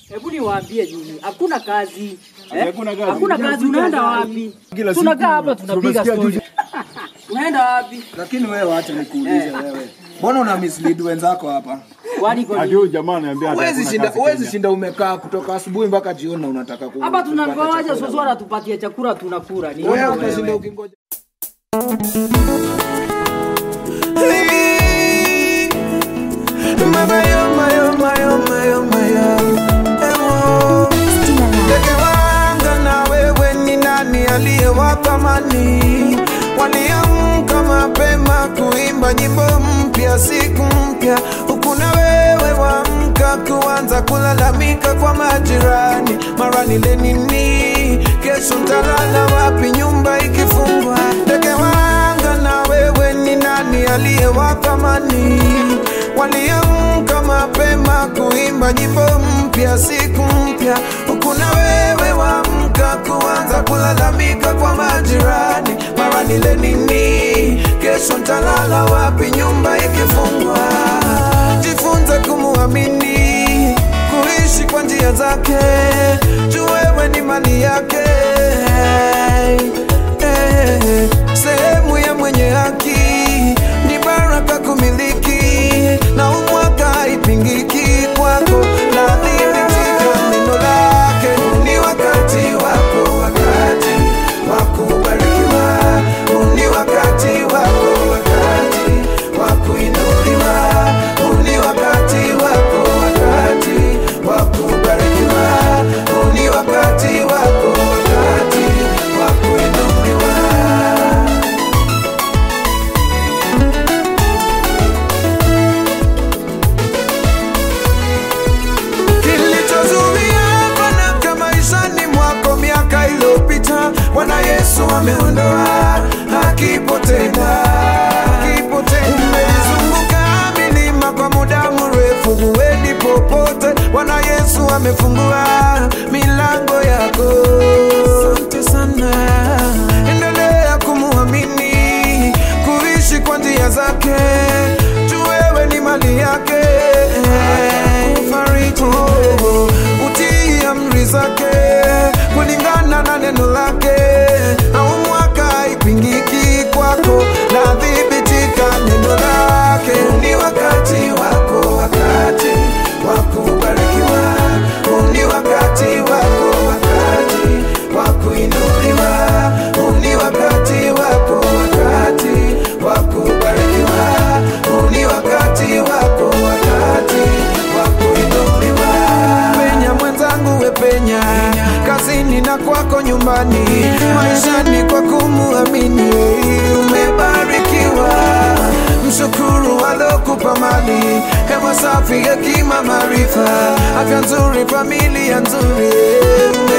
Hebu niwaambie nini? Hakuna kazi. Hakuna kazi, unaenda wapi? Tunakaa hapa tunapiga story. Unaenda wapi? Lakini wewe acha nikuulize wewe. Mbona una mislead wenzako hapa? Kwani kwa nini? Jamaa ananiambia huwezi shinda umekaa kutoka asubuhi mpaka jioni unataka kula. Hapa tunangoja Soswara tupatie chakula tunakula. Ni wewe utashinda ukingoja. Na wewe ni nani aliyewatamani? Waliamka mapema kuimba nyimbo mpya siku mpya, huku na wewe waamka kuanza kulalamika kwa majirani. Mara nile nini, kesho ntalala wapi nyumba ikifungwa? Ndege wanga na wewe ni nani aliyewatamani? Waliamka mapema kuimba nyimbo mpya siku mpya, huku na wewe waamka kuanza kulalamika kwa majirani. Mara nile nini, kesho ntalala wapi nyumba ikifungwa? Jifunze kumuamini, kuishi kwa njia zake, juu wewe ni mali yake. Sehemu ya mwenye haki ni baraka kumiliki, na umwaka haipingiki kwako. Na dhibitika neno lake, ni wakati wako, wakati wakubarikiwa, ni wakati wako, wakati wakuinuliwa, ni wakati wako, wakati wakubarikiwa, ni wakati wako, wakati wakuinuliwa. Bwana Yesu ameondoa, hakipo tena. Umezunguka milima kwa muda mrefu, huendi popote. Bwana Yesu amefungua milango yako. Asante sana. Endelea kumuamini, kuishi kwa njia zake, juu wewe ni mali yake. Kufariji, utii amri zake kulingana na neno lake, na umwaka haipingiki kwako. Na dhibitika neno lake, ni wakati wako, wakati wakubarikiwa, ni wakati wako, wakati wakuinuliwa, ni wakati wako, wakati wakubarikiwa, ni wakati wako, wakati wakuinuliwa. Penya mwenzangu, wepenya kazini na kwako nyumbani, maishani kwa kumuamini. Umebarikiwa, mshukuru alokupa mali, hewa safi, hekima, maarifa, afya nzuri, familia nzuri.